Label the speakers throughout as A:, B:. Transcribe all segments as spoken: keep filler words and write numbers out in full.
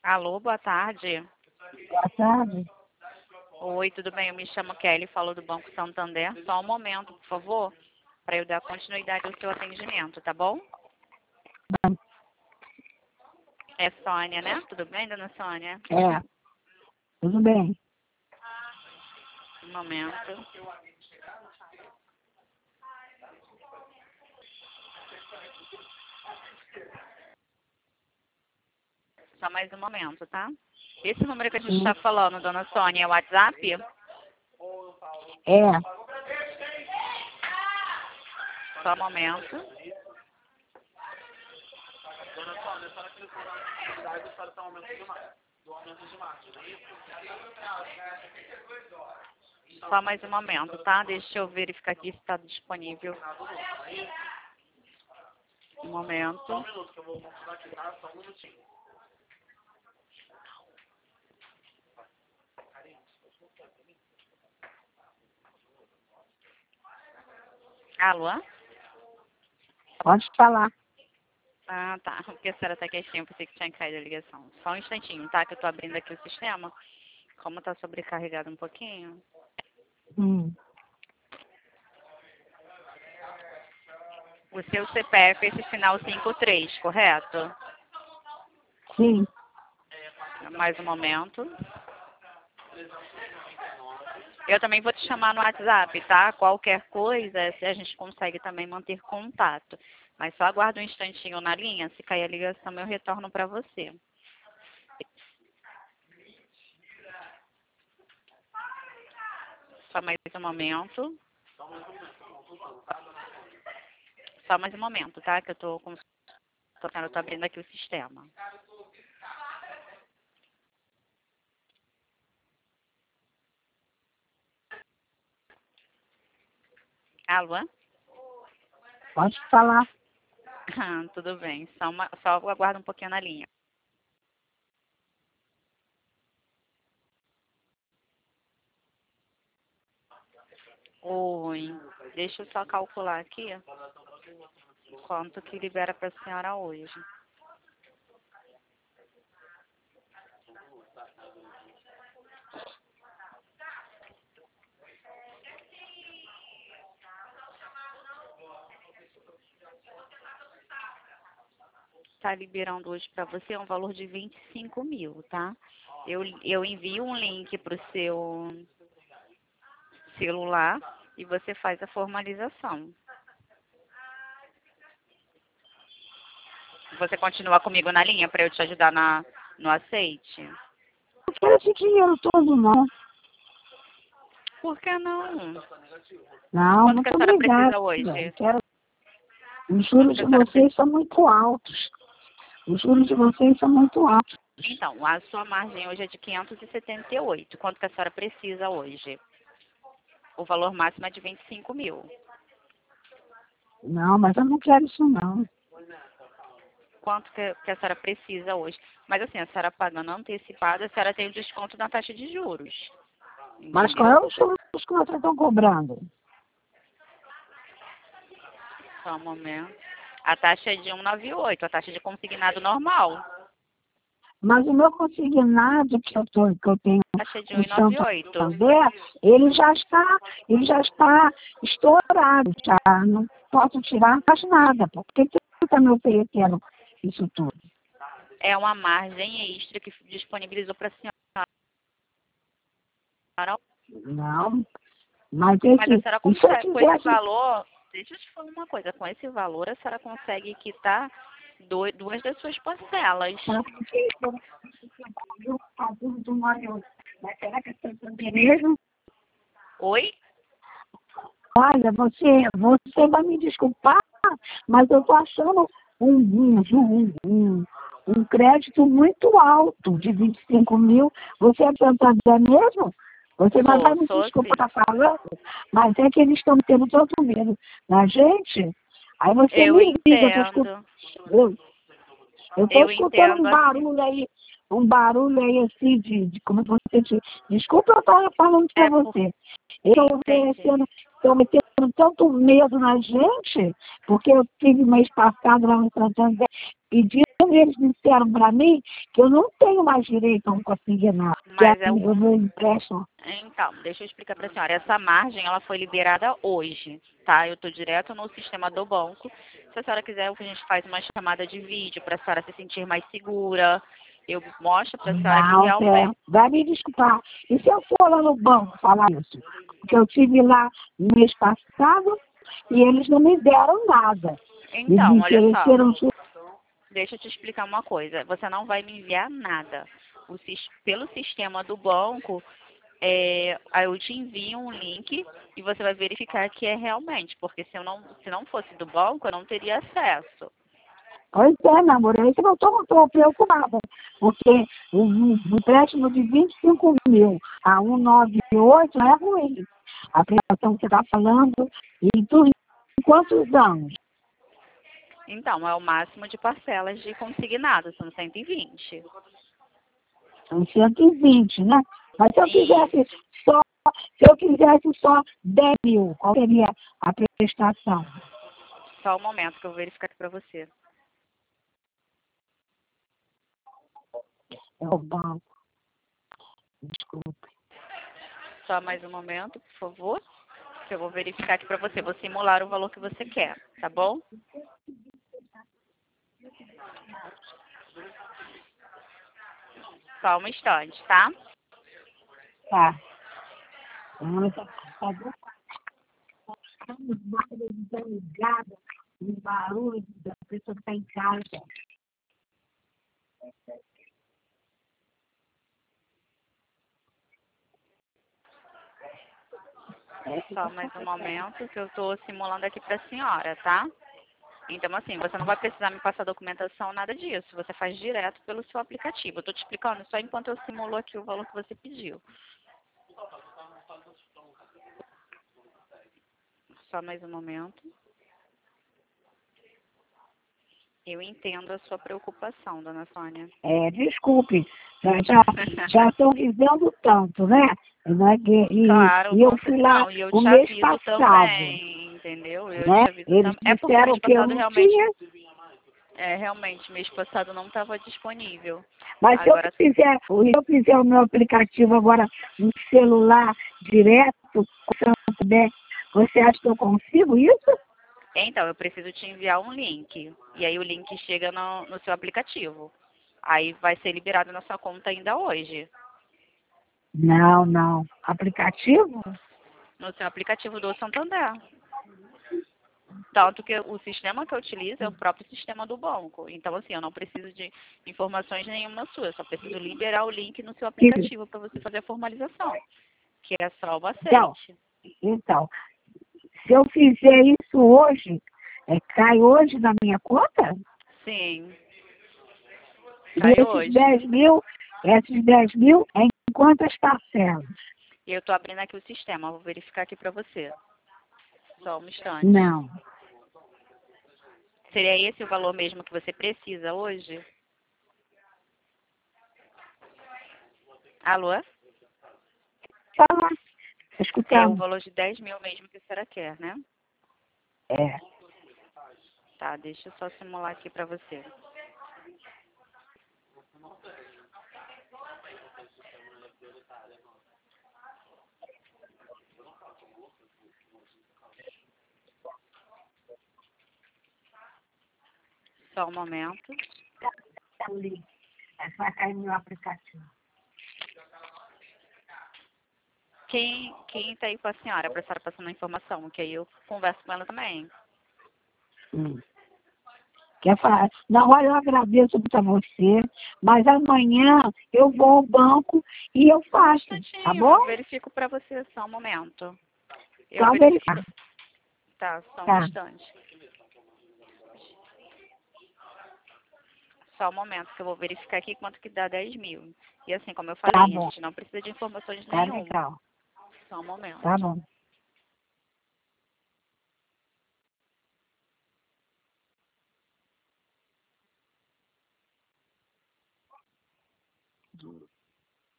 A: Alô, boa tarde.
B: Boa tarde.
A: Oi, tudo bem? Eu me chamo Kelly, falo do Banco Santander. Só um momento, por favor, para eu dar continuidade ao seu atendimento, tá bom? É Sônia, né? Tudo bem, dona Sônia?
B: É, tudo bem.
A: Um momento. Só mais um momento, tá? Esse número que a gente está falando, dona Sônia, é o WhatsApp?
B: É,
A: Só um momento. Só mais um momento, tá? Deixa eu verificar aqui se está disponível. Um momento. Alô?
B: pode falar.
A: Ah, tá. Porque a senhora tá quietinha, eu pensei que tinha caído a ligação. Só um instantinho, tá? Que eu tô abrindo aqui o sistema. Como tá sobrecarregado um pouquinho.
B: Hum,
A: O seu C P F é esse final cinco três, correto?
B: sim,
A: Mais um momento. Eu também vou te chamar no WhatsApp, tá? Qualquer coisa, se a gente consegue também manter contato. Mas só aguarda um instantinho na linha. Se cair a ligação, eu retorno para você. Só mais um momento. Só mais um momento, tá? Que eu tô com... eu tô abrindo aqui o sistema. Alô?
B: pode falar.
A: Ah, tudo bem. Só, uma... só aguarda um pouquinho na linha. Oi. Deixa eu só calcular aqui quanto que libera para a senhora hoje. Está liberando hoje para você um valor de vinte e cinco mil, tá? Eu, eu envio um link para o seu celular e você faz a formalização. Você continua comigo na linha para eu te ajudar na, no aceite?
B: Não quero esse dinheiro todo, não.
A: Por que não?
B: Não,
A: Quanto que a
B: muito
A: senhora
B: obrigada.
A: precisa hoje?
B: Eu quero... Os
A: Quanto
B: juros
A: que
B: de
A: a senhora precisa?
B: vocês são muito altos. Os juros de vocês são muito altos.
A: Então, a sua margem hoje é de quinhentos e setenta e oito. Quanto que a senhora precisa hoje? O valor máximo é de vinte e cinco mil.
B: Não, mas eu não quero isso, não.
A: Quanto que, que a senhora precisa hoje? Mas assim, a senhora pagando antecipada, a senhora tem o desconto na taxa de juros.
B: Mas qual é
A: Entendeu?
B: o juros que vocês estão cobrando?
A: Só um momento. A taxa é de cento e noventa e oito, a taxa de consignado normal.
B: Mas o meu consignado que eu, tô, que eu tenho
A: A taxa é de
B: com o
A: cento e noventa e oito.
B: Santander, ele já está, ele já está estourado, já não posso tirar mais nada. Por que que você está me oferecendo isso tudo?
A: É uma margem extra que disponibilizou para a senhora.
B: Não, mas
A: Mas a
B: esse,
A: senhora
B: e se eu
A: consegue, com esse
B: tivesse,
A: valor, deixa eu te falar uma coisa, com esse valor a senhora consegue quitar dois, duas das suas parcelas.
B: mas será que é Santander mesmo?
A: Oi?
B: Olha, você, você vai me desculpar, mas eu estou achando um, um, um, um, um crédito muito alto de vinte e cinco mil. Você é Santander mesmo? Você vai, vai
A: Sou,
B: me
A: sou sim.
B: desculpar estar falando, mas é que eles estão tendo tanto medo da gente. Aí você
A: Eu
B: me liga, eu estou escutando,
A: entendo.
B: eu, eu tô
A: Eu
B: escutando um
A: entendo assim.
B: barulho aí, um barulho aí assim de, de como você te. Desculpa eu estar falando para
A: É por...
B: você. Eu estou
A: Entendi.
B: oferecendo, estou metendo tanto medo na gente, porque eu tive mês passado lá no Santander, pedindo, eles disseram para mim que eu não tenho mais direito a um consignado, que é
A: Mas é
B: o
A: um...
B: meu empréstimo.
A: Então, deixa eu explicar para a senhora. Essa margem, ela foi liberada hoje, tá? Eu estou direto no sistema do banco. Se a senhora quiser, a gente faz uma chamada de vídeo para a senhora se sentir mais segura. Eu mostro para a senhora que
B: Não, é,
A: realmente...
B: vai me desculpar. E se eu for lá no banco falar isso? Porque eu tive lá no mês passado e eles não me deram nada. Eles
A: Então,
B: me
A: olha só.
B: ofereceram...
A: Deixa eu te explicar uma coisa. Você não vai me enviar nada. O, pelo sistema do banco, é, aí eu te envio um link e você vai verificar que é realmente. Porque se, eu não, se não fosse do banco, eu não teria acesso.
B: Pois é, namoro, é isso que eu estou preocupada. Porque um um empréstimo de vinte e cinco mil a cento e noventa e oito não é ruim. A prestação que você está falando, e tudo em quantos anos?
A: Então, é o máximo de parcelas de consignado, são cento e vinte.
B: São cento e vinte, né? Mas se eu
A: Isso.
B: quisesse só, se eu quisesse só dez mil, qual seria a prestação?
A: Só um momento que eu vou verificar aqui para você.
B: É o banco. Desculpe.
A: Só mais um momento, por favor, que eu vou verificar aqui para você. Vou simular o valor que você quer, tá bom? Só um instante, tá?
B: Tá. Vamos fazer uma televisão ligada, um barulho da pessoa que está em casa.
A: Só mais um momento que eu estou simulando aqui para a senhora, tá? Então, assim, você não vai precisar me passar documentação, nada disso. Você faz direto pelo seu aplicativo. Eu estou te explicando só enquanto eu simulo aqui o valor que você pediu. Só mais um momento. Eu entendo a sua preocupação, dona Sônia.
B: É, desculpe, já já já estão dizendo tanto, né? Não é que- E,
A: Claro,
B: e eu
A: com
B: fui
A: cer-
B: lá
A: não, e eu
B: o
A: te
B: mês
A: aviso
B: passado,
A: também, entendeu? Eu
B: né?
A: te aviso
B: Eles
A: também. É porque
B: disseram
A: mês
B: que eu
A: passado
B: não
A: realmente,
B: tinha,
A: é, realmente, mês passado não estava disponível.
B: mas se eu
A: Agora,
B: fizer, se eu fizer o meu aplicativo agora no celular direto, com o Santander, você acha que eu consigo isso?
A: então, eu preciso te enviar um link. E aí o link chega no, no seu aplicativo. Aí vai ser liberado na sua conta ainda hoje.
B: Não, não. Aplicativo?
A: No seu aplicativo do Santander. Tanto que o sistema que eu utilizo é o próprio sistema do banco. Então, assim, eu não preciso de informações nenhuma sua. Eu só preciso liberar o link no seu aplicativo para você fazer a formalização. Que é só o
B: Então,
A: aceite.
B: então, se eu fizer isso hoje, é, cai hoje na minha conta?
A: Sim,
B: E
A: sai
B: esses
A: hoje.
B: dez mil, esses dez mil é em quantas parcelas?
A: E eu estou abrindo aqui o sistema. Vou verificar aqui para você. Só um instante.
B: Não.
A: Seria esse o valor mesmo que você precisa hoje? Alô?
B: Fala,
A: É o
B: escutando.
A: valor de dez mil mesmo que a senhora quer, né?
B: É.
A: Tá, deixa eu só simular aqui para você. Só um momento.
B: Tá ali. É só cair no meu aplicativo.
A: Quem, quem tá aí com a senhora para a senhora passando a informação? Que aí eu converso com ela também.
B: Hum. Quer falar? Na hora eu agradeço para você, mas amanhã eu vou ao banco e eu
A: Só um
B: faço, tá
A: instantinho,
B: bom?
A: eu verifico para você só um momento. Eu
B: Só
A: verifico.
B: verificar.
A: Tá, só um
B: Tá,
A: instante. Só um momento que eu vou verificar aqui quanto que dá dez mil. E assim, como eu
B: tá
A: falei, a
B: bom.
A: gente não precisa de informações
B: Tá
A: nenhuma.
B: legal.
A: Só um momento.
B: Tá bom.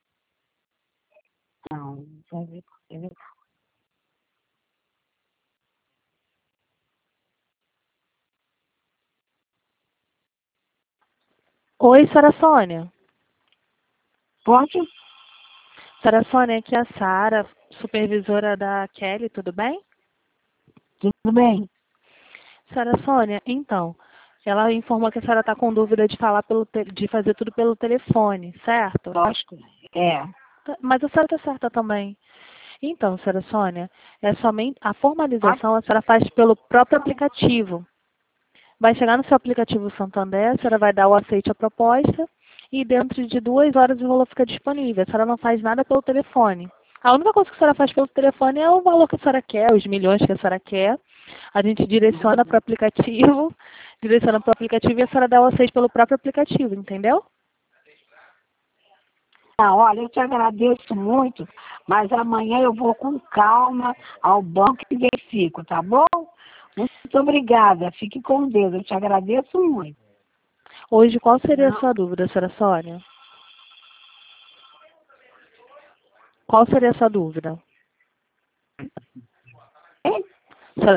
B: Não, vai ver.
C: Oi, Sra. Sônia.
B: Pode?
C: Sra. Sônia, aqui é a Sara, supervisora da Kelly, tudo bem?
B: Tudo bem?
C: Sra. Sônia, então, ela informou que a senhora está com dúvida de falar pelo te- de fazer tudo pelo telefone, certo?
B: Lógico. É.
C: Mas a senhora está certa também. Então, Sra. Sônia, é somente a formalização a senhora faz pelo próprio aplicativo. Vai chegar no seu aplicativo Santander, a senhora vai dar o aceite à proposta e dentro de duas horas o valor fica disponível. A senhora não faz nada pelo telefone. A única coisa que a senhora faz pelo telefone é o valor que a senhora quer, os milhões que a senhora quer. A gente direciona para o aplicativo, direciona para o aplicativo e a senhora dá o aceite pelo próprio aplicativo, entendeu?
B: Ah, olha, eu te agradeço muito, mas amanhã eu vou com calma ao banco e verifico, tá bom? Muito obrigada. Fique com Deus. Eu te agradeço muito.
C: Hoje, qual seria a sua dúvida, Sra. Sônia? Qual seria a sua dúvida?